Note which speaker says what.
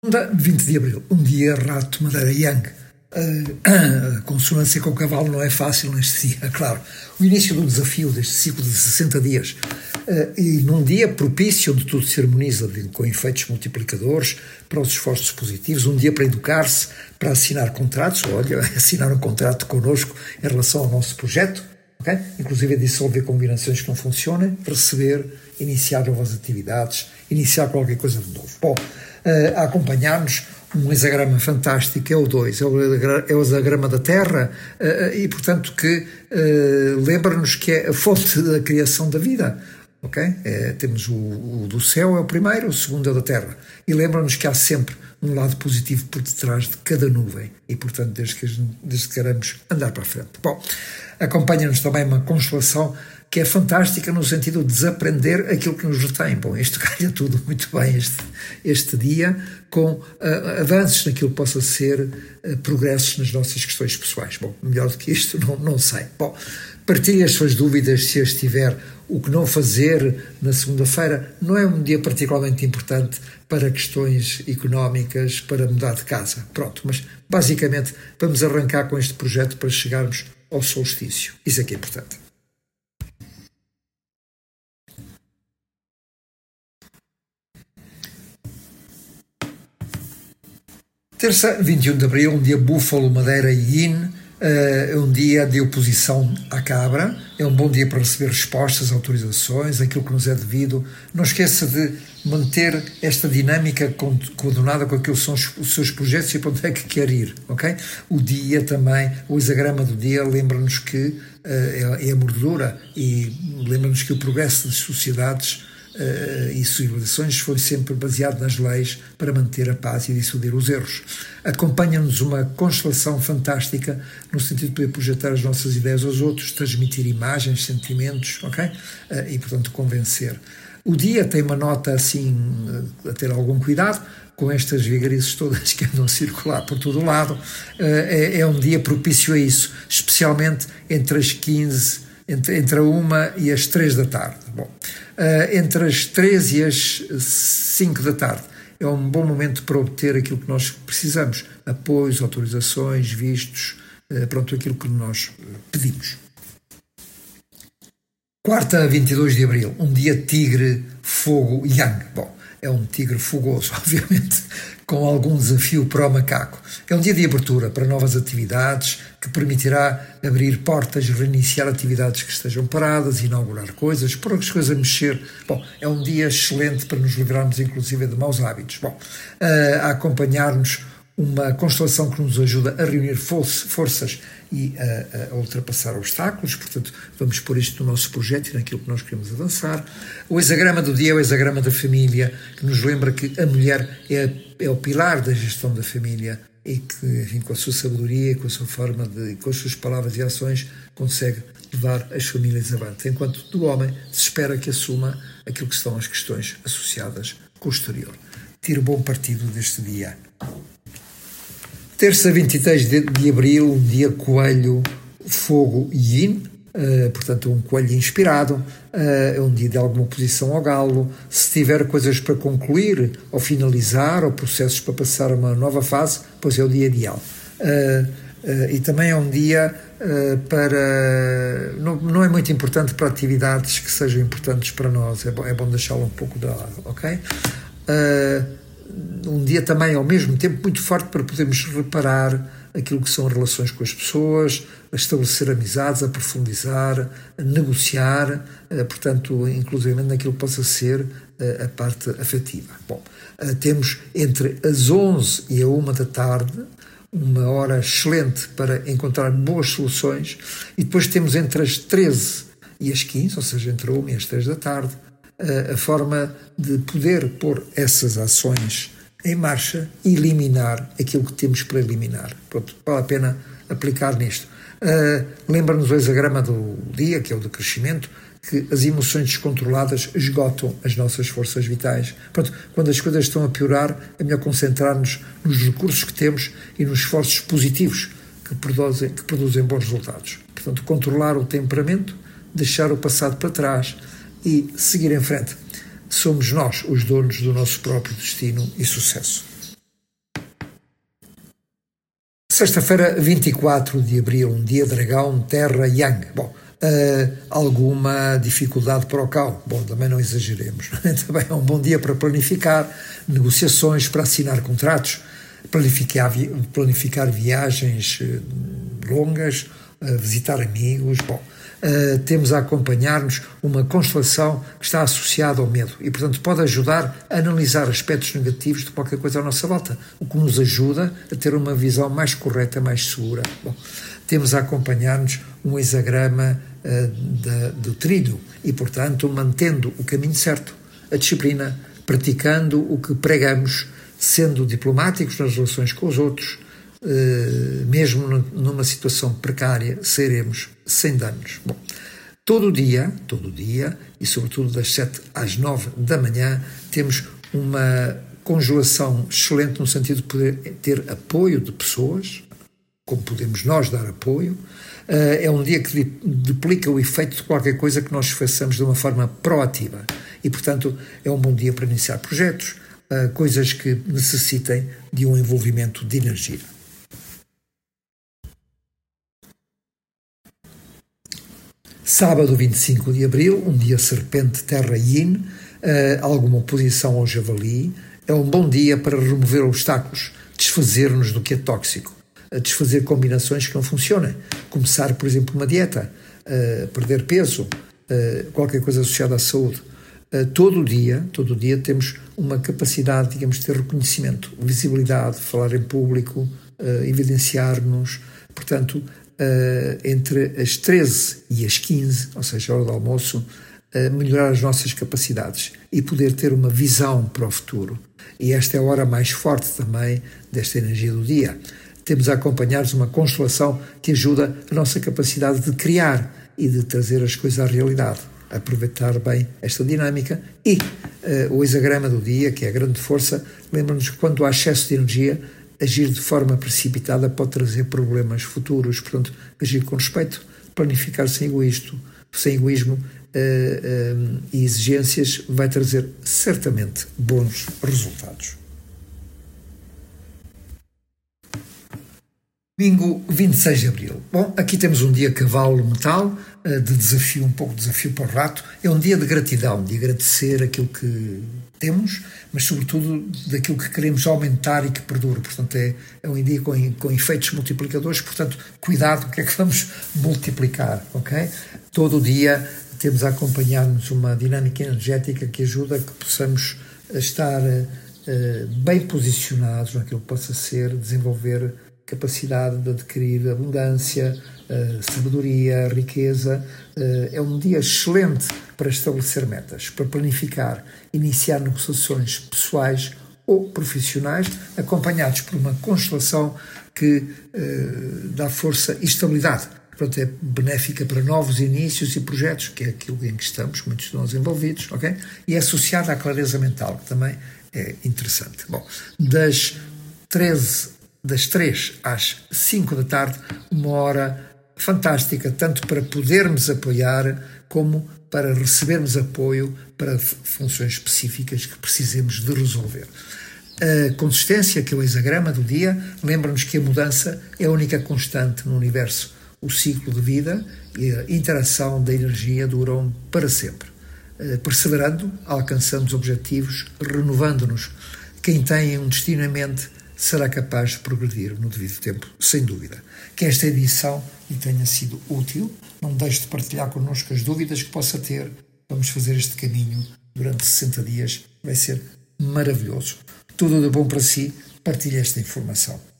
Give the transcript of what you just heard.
Speaker 1: 20 de Abril, um dia rato, Madeira Yang. A consonância com o cavalo não é fácil neste dia, claro. O início do desafio deste ciclo de 60 dias e num dia propício onde tudo se harmoniza com efeitos multiplicadores para os esforços positivos, um dia para educar-se, para assinar contratos, assinar um contrato connosco em relação ao nosso projeto, okay? Inclusive dissolver combinações que não funcionem, receber, iniciar novas atividades, iniciar qualquer coisa de novo. Bom, a acompanhar-nos um hexagrama fantástico, é o 2, é o hexagrama da Terra, e portanto que lembra-nos que é a fonte da criação da vida, ok? Temos o do céu é o primeiro, o segundo é o da Terra, e lembra-nos que há sempre um lado positivo por detrás de cada nuvem, e portanto desde que queremos andar para a frente. Bom, acompanha-nos também uma constelação que é fantástica no sentido de desaprender aquilo que nos retém. Bom, isto calha tudo muito bem este dia, com avanços naquilo que possa ser progressos nas nossas questões pessoais. Bom, melhor do que isto não sei. Bom, partilhe as suas dúvidas se as tiver. O que não fazer na segunda-feira não é um dia particularmente importante para questões económicas, para mudar de casa. Pronto, mas basicamente vamos arrancar com este projeto para chegarmos ao solstício. Isso é que é importante. Terça, 21 de Abril, um dia búfalo, madeira e yin, é um dia de oposição à cabra, é um bom dia para receber respostas, autorizações, aquilo que nos é devido. Não esqueça de manter esta dinâmica coordenada com aquilo que são os seus projetos e para onde é que quer ir, ok? O dia também, o hexagrama do dia lembra-nos que é a mordura e lembra-nos que o progresso das sociedades e civilizações foi sempre baseado nas leis para manter a paz e dissuadir os erros. Acompanha-nos uma constelação fantástica no sentido de poder projetar as nossas ideias aos outros, transmitir imagens, sentimentos, ok? E, portanto, convencer. O dia tem uma nota, assim, a ter algum cuidado com estas vigarices todas que andam a circular por todo o lado. É um dia propício a isso, especialmente entre as 15, entre a 1 e as 3 da tarde. Bom, entre as 3 e as 5 da tarde é um bom momento para obter aquilo que nós precisamos, apoios, autorizações, vistos, pronto, aquilo que nós pedimos. Quarta, 22 de Abril, um dia tigre, fogo, yang. Bom, é um tigre fogoso, obviamente, com algum desafio para o macaco. É um dia de abertura para novas atividades, que permitirá abrir portas, reiniciar atividades que estejam paradas, inaugurar coisas, pôr as coisas a mexer. Bom, é um dia excelente para nos livrarmos, inclusive, de maus hábitos. Bom, a acompanhar-nos uma constelação que nos ajuda a reunir forças e a ultrapassar obstáculos, portanto, vamos pôr isto no nosso projeto e naquilo que nós queremos avançar. O hexagrama do dia é o hexagrama da família, que nos lembra que a mulher é o pilar da gestão da família e que, enfim, com a sua sabedoria, com a sua forma com as suas palavras e ações, consegue levar as famílias avante, enquanto do homem se espera que assuma aquilo que são as questões associadas com o exterior. Tire bom partido deste dia. Terça, 23 de Abril, um dia coelho, fogo e yin, portanto um coelho inspirado, é um dia de alguma oposição ao galo. Se tiver coisas para concluir ou finalizar ou processos para passar a uma nova fase, pois é o dia ideal. E também é um dia para... Não é muito importante para atividades que sejam importantes para nós, é bom deixá-lo um pouco de lado, ok? Um dia também, ao mesmo tempo, muito forte para podermos reparar aquilo que são relações com as pessoas, estabelecer amizades, aprofundizar, negociar, portanto, inclusive naquilo que possa ser a parte afetiva. Bom, temos entre as 11 e a 1 da tarde uma hora excelente para encontrar boas soluções e depois temos entre as 13 e as 15, ou seja, entre a 1 e as 3 da tarde, a forma de poder pôr essas ações em marcha e eliminar aquilo que temos para eliminar. Pronto, vale a pena aplicar nisto. Lembra-nos o hexagrama do dia, que é o do crescimento, que as emoções descontroladas esgotam as nossas forças vitais. Pronto, quando as coisas estão a piorar, é melhor concentrar-nos nos recursos que temos e nos esforços positivos que produzem bons resultados. Portanto, controlar o temperamento, deixar o passado para trás e seguir em frente. Somos nós os donos do nosso próprio destino e sucesso. Sexta-feira, 24 de abril, um dia dragão, terra, yang. Bom, alguma dificuldade para o cal? Bom, também não exageremos. Também é um bom dia para planificar negociações, para assinar contratos, planificar viagens longas, visitar amigos. Bom, temos a acompanhar-nos uma constelação que está associada ao medo e, portanto, pode ajudar a analisar aspectos negativos de qualquer coisa à nossa volta, o que nos ajuda a ter uma visão mais correta, mais segura. Bom, temos a acompanhar-nos um hexagrama do tríduo e, portanto, mantendo o caminho certo, a disciplina, praticando o que pregamos, sendo diplomáticos nas relações com os outros, mesmo numa situação precária, seremos sem danos. Bom, todo dia, e sobretudo das 7 às 9 da manhã, temos uma conjuração excelente no sentido de poder ter apoio de pessoas, como podemos nós dar apoio. É um dia que duplica o efeito de qualquer coisa que nós façamos de uma forma proativa e, portanto, é um bom dia para iniciar projetos, coisas que necessitem de um envolvimento de energia. Sábado, 25 de abril, um dia serpente, terra, yin, alguma oposição ao javali. É um bom dia para remover obstáculos, desfazer-nos do que é tóxico, desfazer combinações que não funcionam. Começar, por exemplo, uma dieta, perder peso, qualquer coisa associada à saúde. Todo dia temos uma capacidade, digamos, de ter reconhecimento, visibilidade, falar em público, evidenciar-nos. Portanto, entre as 13 e as 15, ou seja, a hora do almoço, melhorar as nossas capacidades e poder ter uma visão para o futuro. E esta é a hora mais forte também desta energia do dia. Temos a acompanhar-nos uma constelação que ajuda a nossa capacidade de criar e de trazer as coisas à realidade. Aproveitar bem esta dinâmica e o hexagrama do dia, que é a grande força, lembra-nos que quando há excesso de energia, agir de forma precipitada pode trazer problemas futuros. Portanto, agir com respeito, planificar sem egoísmo e exigências vai trazer certamente bons resultados. Domingo, 26 de abril. Bom, aqui temos um dia cavalo-metal, de desafio, um pouco de desafio para o rato. É um dia de gratidão, de agradecer aquilo que temos, mas sobretudo daquilo que queremos aumentar e que perdura. Portanto, é um dia com efeitos multiplicadores, portanto, cuidado com o que é que vamos multiplicar, ok? Todo o dia temos a acompanhar-nos uma dinâmica energética que ajuda a que possamos estar bem posicionados naquilo que possa ser, desenvolver capacidade de adquirir abundância, sabedoria, riqueza. É um dia excelente para estabelecer metas, para planificar, iniciar negociações pessoais ou profissionais, acompanhados por uma constelação que dá força e estabilidade. Portanto, é benéfica para novos inícios e projetos, que é aquilo em que estamos, muitos de nós envolvidos, ok? E é associada à clareza mental, que também é interessante. Bom, das 3 às 5 da tarde, uma hora fantástica, tanto para podermos apoiar, como para recebermos apoio para funções específicas que precisemos de resolver. A consistência, que é o hexagrama do dia, lembra-nos que a mudança é a única constante no universo. O ciclo de vida e a interação da energia duram para sempre. Perseverando, alcançamos objetivos, renovando-nos. Quem tem um destino em mente será capaz de progredir no devido tempo, sem dúvida. Que esta edição lhe tenha sido útil. Não deixe de partilhar connosco as dúvidas que possa ter. Vamos fazer este caminho durante 60 dias. Vai ser maravilhoso. Tudo de bom para si. Partilhe esta informação.